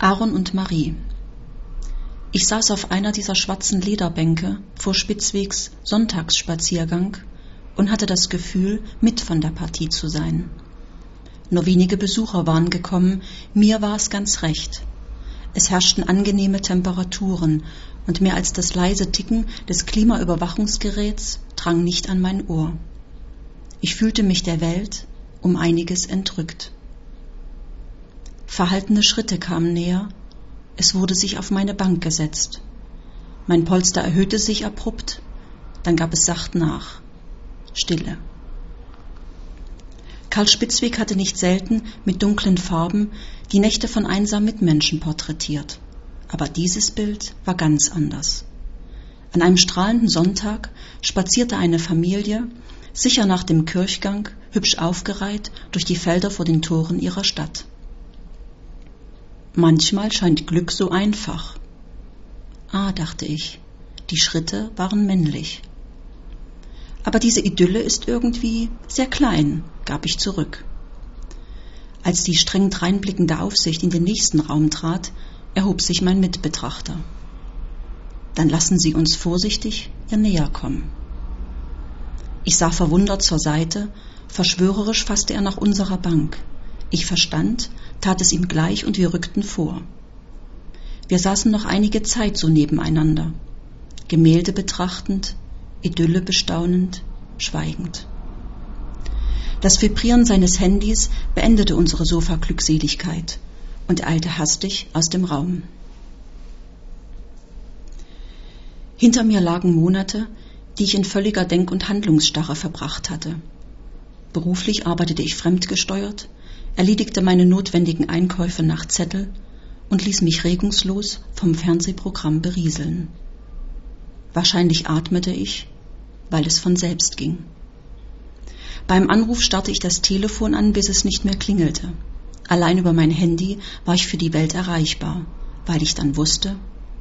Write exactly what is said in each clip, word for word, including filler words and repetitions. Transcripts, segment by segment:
Aaron und Marie. Ich saß auf einer dieser schwarzen Lederbänke vor Spitzwegs Sonntagsspaziergang und hatte das Gefühl, mit von der Partie zu sein. Nur wenige Besucher waren gekommen, mir war es ganz recht. Es herrschten angenehme Temperaturen und mehr als das leise Ticken des Klimaüberwachungsgeräts drang nicht an mein Ohr. Ich fühlte mich der Welt um einiges entrückt. Verhaltene Schritte kamen näher, es wurde sich auf meine Bank gesetzt. Mein Polster erhöhte sich abrupt, dann gab es sacht nach. Stille. Karl Spitzweg hatte nicht selten mit dunklen Farben die Nächte von einsamen Mitmenschen porträtiert. Aber dieses Bild war ganz anders. An einem strahlenden Sonntag spazierte eine Familie, sicher nach dem Kirchgang, hübsch aufgereiht, durch die Felder vor den Toren ihrer Stadt. Manchmal scheint Glück so einfach. Ah, dachte ich, die Schritte waren männlich. Aber diese Idylle ist irgendwie sehr klein, gab ich zurück. Als die streng dreinblickende Aufsicht in den nächsten Raum trat, erhob sich mein Mitbetrachter. Dann lassen Sie uns vorsichtig ihr näher kommen. Ich sah verwundert zur Seite, verschwörerisch fasste er nach unserer Bank. Ich verstand, tat es ihm gleich und wir rückten vor. Wir saßen noch einige Zeit so nebeneinander, Gemälde betrachtend, Idylle bestaunend, schweigend. Das Vibrieren seines Handys beendete unsere Sofa-Glückseligkeit und er eilte hastig aus dem Raum. Hinter mir lagen Monate, die ich in völliger Denk- und Handlungsstarre verbracht hatte. Beruflich arbeitete ich fremdgesteuert, erledigte meine notwendigen Einkäufe nach Zettel und ließ mich regungslos vom Fernsehprogramm berieseln. Wahrscheinlich atmete ich, weil es von selbst ging. Beim Anruf starrte ich das Telefon an, bis es nicht mehr klingelte. Allein über mein Handy war ich für die Welt erreichbar, weil ich dann wusste.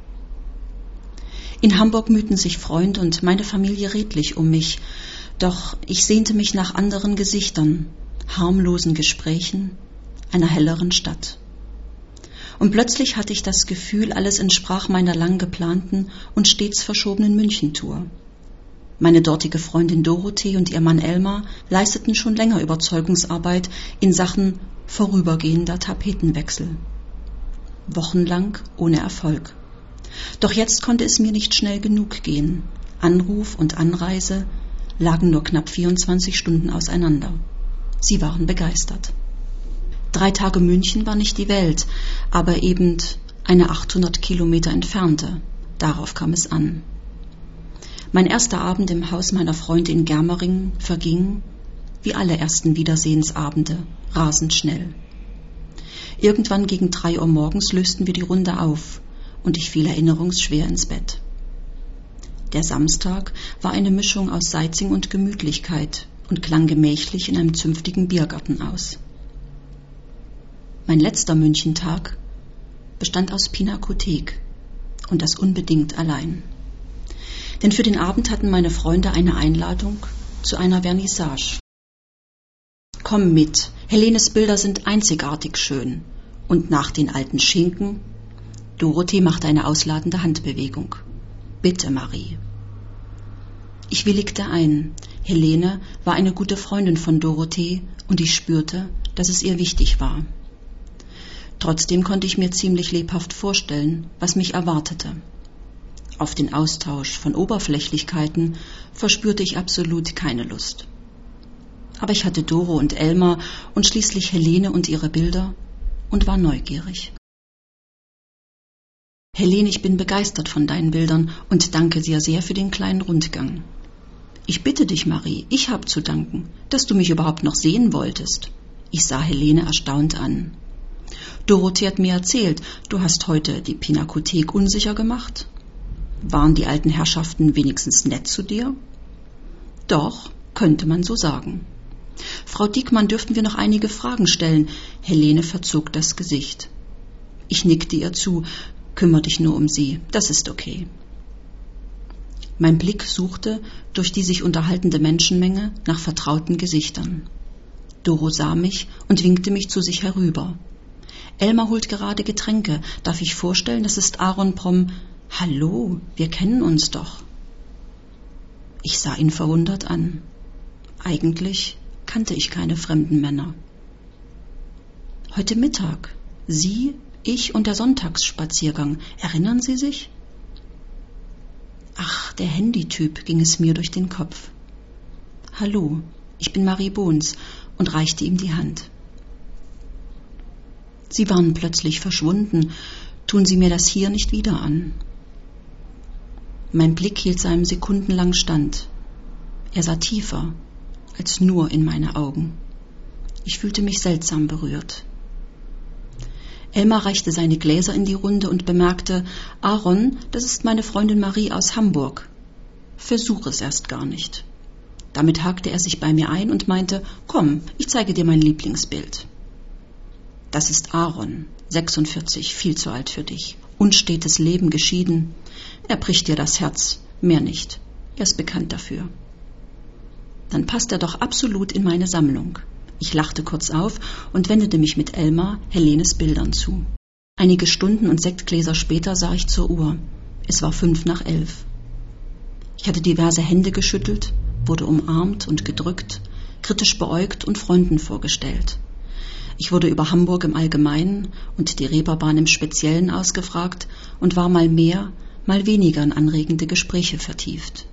In Hamburg mühten sich Freund und meine Familie redlich um mich, doch ich sehnte mich nach anderen Gesichtern, harmlosen Gesprächen, einer helleren Stadt. Und plötzlich hatte ich das Gefühl, alles entsprach meiner lang geplanten und stets verschobenen Münchentour. Meine dortige Freundin Dorothee und ihr Mann Elmar leisteten schon länger Überzeugungsarbeit in Sachen vorübergehender Tapetenwechsel. Wochenlang ohne Erfolg. Doch jetzt konnte es mir nicht schnell genug gehen. Anruf und Anreise lagen nur knapp vierundzwanzig Stunden auseinander. Sie waren begeistert. Drei Tage München war nicht die Welt, aber eben eine achthundert Kilometer entfernte. Darauf kam es an. Mein erster Abend im Haus meiner Freundin in Germering verging, wie alle ersten Wiedersehensabende, rasend schnell. Irgendwann gegen drei Uhr morgens lösten wir die Runde auf und ich fiel erinnerungsschwer ins Bett. Der Samstag war eine Mischung aus Sightseeing und Gemütlichkeit und klang gemächlich in einem zünftigen Biergarten aus. Mein letzter Münchentag bestand aus Pinakothek und das unbedingt allein. Denn für den Abend hatten meine Freunde eine Einladung zu einer Vernissage. Komm mit, Helenes Bilder sind einzigartig schön. Und nach den alten Schinken? Dorothee machte eine ausladende Handbewegung. Bitte, Marie. Ich willigte ein. Helene war eine gute Freundin von Dorothee und ich spürte, dass es ihr wichtig war. Trotzdem konnte ich mir ziemlich lebhaft vorstellen, was mich erwartete. Auf den Austausch von Oberflächlichkeiten verspürte ich absolut keine Lust. Aber ich hatte Doro und Elmar und schließlich Helene und ihre Bilder und war neugierig. Helene, ich bin begeistert von deinen Bildern und danke dir sehr für den kleinen Rundgang. Ich bitte dich, Marie, ich habe zu danken, dass du mich überhaupt noch sehen wolltest. Ich sah Helene erstaunt an. Dorothee hat mir erzählt, du hast heute die Pinakothek unsicher gemacht. Waren die alten Herrschaften wenigstens nett zu dir? Doch, könnte man so sagen. Frau Diekmann, dürften wir noch einige Fragen stellen? Helene verzog das Gesicht. Ich nickte ihr zu. Kümmer dich nur um sie, das ist okay. Mein Blick suchte durch die sich unterhaltende Menschenmenge nach vertrauten Gesichtern. Doro sah mich und winkte mich zu sich herüber. Elmar holt gerade Getränke. Darf ich vorstellen, das ist Aaron Bromm. Hallo, wir kennen uns doch. Ich sah ihn verwundert an. Eigentlich kannte ich keine fremden Männer. Heute Mittag, Sie, ich und der Sonntagsspaziergang. Erinnern Sie sich? Ach, der Handytyp, ging es mir durch den Kopf. Hallo, ich bin Marie Bohns und reichte ihm die Hand. Sie waren plötzlich verschwunden. Tun Sie mir das hier nicht wieder an. Mein Blick hielt seinem sekundenlang stand. Er sah tiefer als nur in meine Augen. Ich fühlte mich seltsam berührt. Elmar reichte seine Gläser in die Runde und bemerkte, Aaron, das ist meine Freundin Marie aus Hamburg. Versuch es erst gar nicht. Damit hakte er sich bei mir ein und meinte, komm, ich zeige dir mein Lieblingsbild. Das ist Aaron, sechsundvierzig, viel zu alt für dich. Unstetes Leben, geschieden. Er bricht dir das Herz, mehr nicht. Er ist bekannt dafür. Dann passt er doch absolut in meine Sammlung. Ich lachte kurz auf und wendete mich mit Elmar Helenes Bildern zu. Einige Stunden und Sektgläser später sah ich zur Uhr. Es war fünf nach elf. Ich hatte diverse Hände geschüttelt, wurde umarmt und gedrückt, kritisch beäugt und Freunden vorgestellt. Ich wurde über Hamburg im Allgemeinen und die Reeperbahn im Speziellen ausgefragt und war mal mehr, mal weniger in anregende Gespräche vertieft.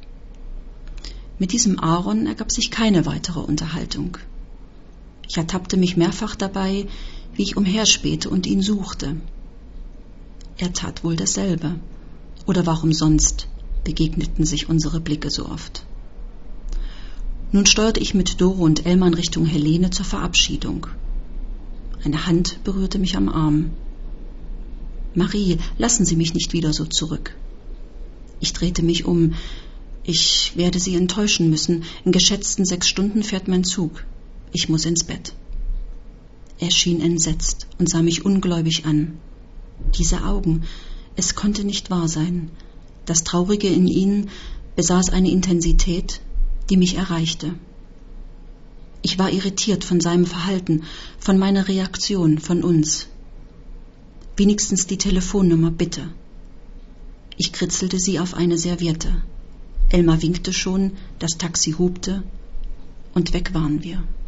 Mit diesem Aaron ergab sich keine weitere Unterhaltung. Ich ertappte mich mehrfach dabei, wie ich umherspähte und ihn suchte. Er tat wohl dasselbe. Oder warum sonst begegneten sich unsere Blicke so oft? Nun steuerte ich mit Doro und Elmar in Richtung Helene zur Verabschiedung. Eine Hand berührte mich am Arm. Marie, lassen Sie mich nicht wieder so zurück. Ich drehte mich um. Ich werde Sie enttäuschen müssen. In geschätzten sechs Stunden fährt mein Zug. Ich muss ins Bett. Er schien entsetzt und sah mich ungläubig an. Diese Augen, es konnte nicht wahr sein. Das Traurige in ihnen besaß eine Intensität, die mich erreichte. Ich war irritiert von seinem Verhalten, von meiner Reaktion, von uns. Wenigstens die Telefonnummer, bitte. Ich kritzelte sie auf eine Serviette. Elmar winkte schon, das Taxi hupte und weg waren wir.